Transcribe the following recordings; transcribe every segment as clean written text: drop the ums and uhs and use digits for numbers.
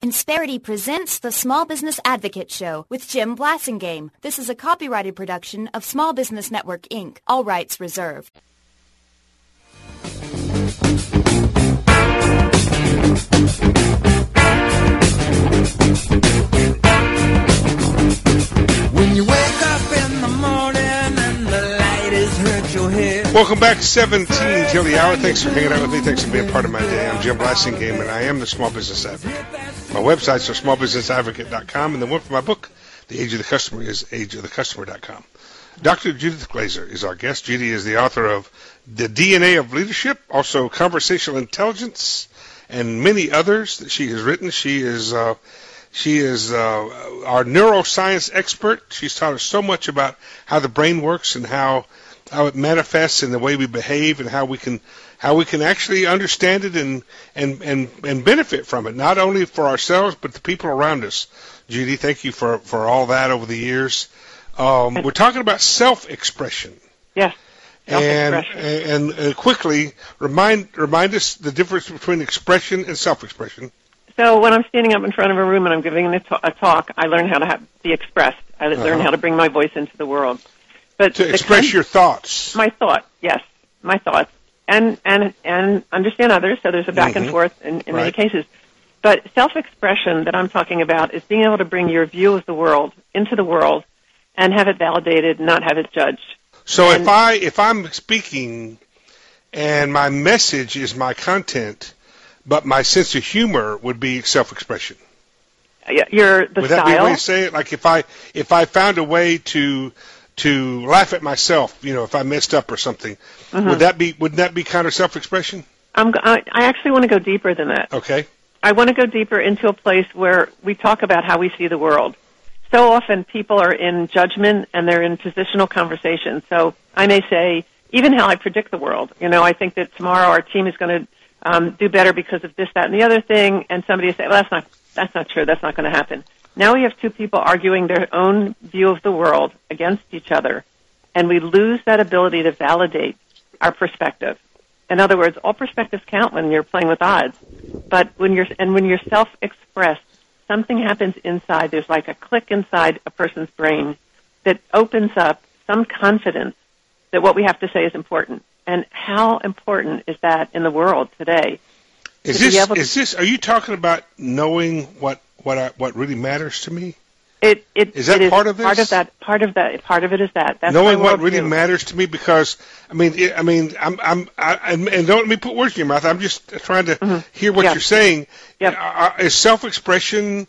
Insperity presents the Small Business Advocate Show with Jim Blasingame. This is a copyrighted production of Small Business Network, Inc. All rights reserved. When you wake up in the morning and the light has hurt your head. Welcome back to 17 till the hour. Thanks for hanging out with me. Thanks for being part of my day. I'm Jim Blasingame, and I am the Small Business Advocate. My websites are smallbusinessadvocate.com, and the one for my book, The Age of the Customer, is ageofthecustomer.com. Dr. Judith Glaser is our guest. Judy is the author of The DNA of Leadership, also Conversational Intelligence, and many others that she has written. She is our neuroscience expert. She's taught us so much about how the brain works and how it manifests in the way we behave and how we can actually understand it and benefit from it, not only for ourselves but the people around us. Judy, thank you for all that over the years. We're talking about self-expression. Yes. Self-expression. And quickly remind us the difference between expression and self-expression. So when I'm standing up in front of a room and I'm giving a talk, I learn how to be expressed. I learn how to bring my voice into the world. But to express your thoughts. My thoughts, yes, my thoughts, and understand others. So there's a back and forth in many cases. But self-expression that I'm talking about is being able to bring your view of the world into the world and have it validated, not have it judged. So if I'm speaking and my message is my content, but my sense of humor would be self-expression. Would that be a way to say it? Like if I found a way to laugh at myself, if I messed up or something, wouldn't that be kind of self-expression? I actually want to go deeper than that. Okay. I want to go deeper into a place where we talk about how we see the world. So often people are in judgment and they're in positional conversation. So I may say, even how I predict the world. I think that tomorrow our team is going to do better because of this, that, and the other thing. And somebody will say, well, that's not true. That's not going to happen. Now we have two people arguing their own view of the world against each other, and we lose that ability to validate our perspective. In other words, all perspectives count when you're playing with odds. But when you're self-expressed, something happens inside. There's like a click inside a person's brain that opens up some confidence that what we have to say is important. And how important is that in the world today? Are you talking about knowing what really matters to me? Is that part of this? Part of it is that. That's knowing what really matters to me, because and don't let me put words in your mouth. I'm just trying to hear what you're saying. Yep. Is self-expression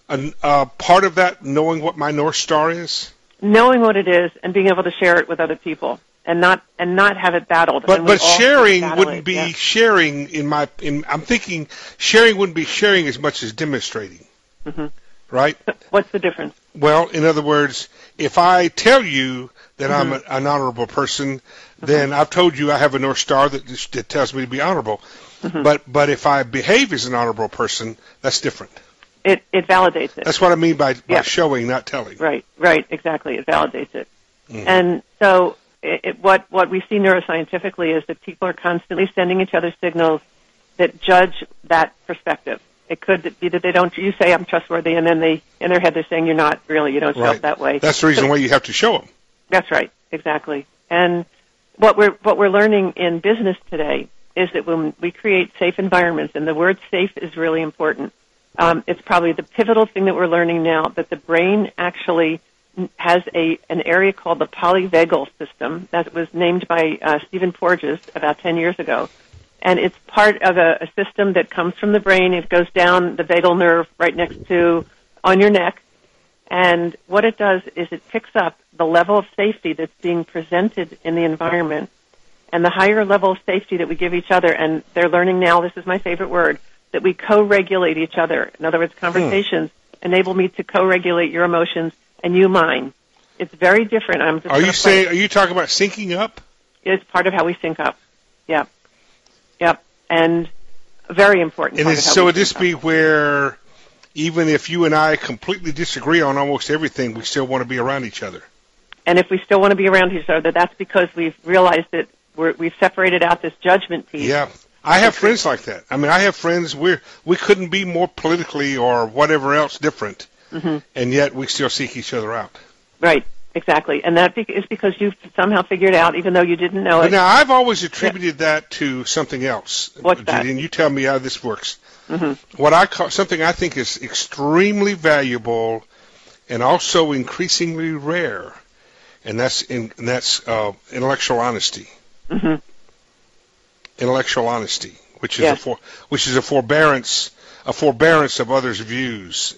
a part of that? Knowing what my North Star is. Knowing what it is and being able to share it with other people. And not have it battled. But sharing wouldn't be sharing I'm thinking sharing wouldn't be sharing as much as demonstrating. Mm-hmm. Right? What's the difference? Well, in other words, if I tell you that I'm an honorable person, then I've told you I have a North Star that tells me to be honorable. Mm-hmm. But if I behave as an honorable person, that's different. It validates it. That's what I mean by showing, not telling. Right, exactly. It validates it. Mm-hmm. And so what we see neuroscientifically is that people are constantly sending each other signals that judge that perspective. It could be that you say I'm trustworthy, and then in their head they're saying you're not really. You don't show up that way. That's the reason why you have to show them. That's right, exactly. And what we're learning in business today is that when we create safe environments, and the word safe is really important. It's probably the pivotal thing that we're learning now, that the brain actually has an area called the polyvagal system that was named by Stephen Porges about 10 years ago. And it's part of a system that comes from the brain. It goes down the vagal nerve right next to on your neck. And what it does is it picks up the level of safety that's being presented in the environment. And the higher level of safety that we give each other, and they're learning now, this is my favorite word, that we co-regulate each other. In other words, conversations enable me to co-regulate your emotions and you mine. It's very different. Are you talking about syncing up? It's part of how we sync up. Yeah. Yep. And very important. And so would this be where even if you and I completely disagree on almost everything, we still want to be around each other? And if we still want to be around each other, that's because we've realized that we've separated out this judgment piece. Yeah. I have friends like that. I mean, I have friends we couldn't be more politically or whatever else different, and yet we still seek each other out. Right, exactly. And that is because you've somehow figured out, even though you didn't know it. But now, I've always attributed that to something else. What's that? Judy, and you tell me how this works. What I call something I think is extremely valuable and also increasingly rare, and that's intellectual honesty. Intellectual honesty, which is a forbearance of others' views.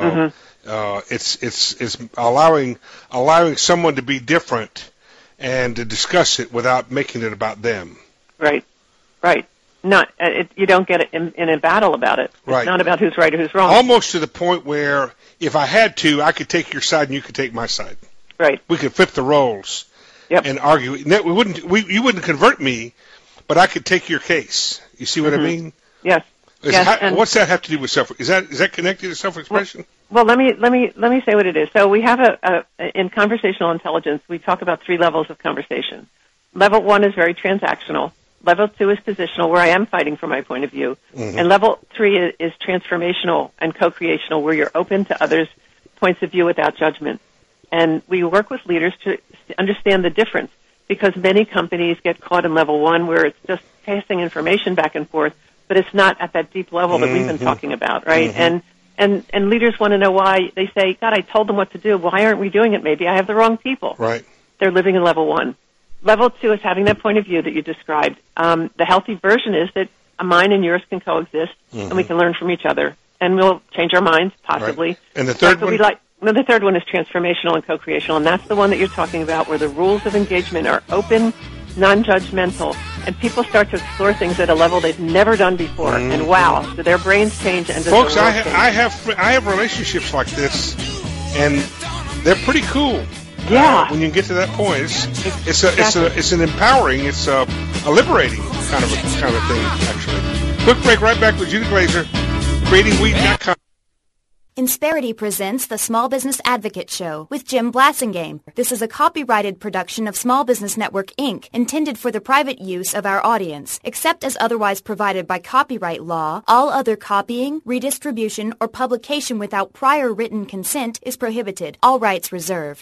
It's allowing someone to be different and to discuss it without making it about them. Right. You don't get it in a battle about it. It's right. not about who's right or who's wrong. Almost to the point where if I had to, I could take your side and you could take my side. Right. We could flip the roles and argue. You wouldn't convert me, but I could take your case. You see what I mean? Yes. What's that have to do with self? Is that connected to self-expression? Well, let me say what it is. So we have in conversational intelligence, we talk about 3 levels of conversation. Level 1 is very transactional. Level 2 is positional, where I am fighting for my point of view. And level 3 is transformational and co-creational, where you're open to others' points of view without judgment. And we work with leaders to understand the difference, because many companies get caught in level 1, where it's just passing information back and forth, but it's not at that deep level that we've been talking about, right? And leaders want to know why. They say, God, I told them what to do. Why aren't we doing it? Maybe I have the wrong people. Right. They're living in level 1. Level 2 is having that point of view that you described. The healthy version is that mine and yours can coexist, and we can learn from each other, and we'll change our minds, possibly. Right. And the third one? The third one is transformational and co-creational, and that's the one that you're talking about, where the rules of engagement are open, non-judgmental, and people start to explore things at a level they've never done before. And wow, do their brains change? And folks, I have relationships like this, and they're pretty cool. Yeah. When you get to that point, it's an empowering, it's a liberating kind of a thing, actually. Quick break. Right back with Judy Glazer, CreatingWheat.com. Insperity presents the Small Business Advocate Show with Jim Blasingame. This is a copyrighted production of Small Business Network, Inc., intended for the private use of our audience. Except as otherwise provided by copyright law, all other copying, redistribution, or publication without prior written consent is prohibited. All rights reserved.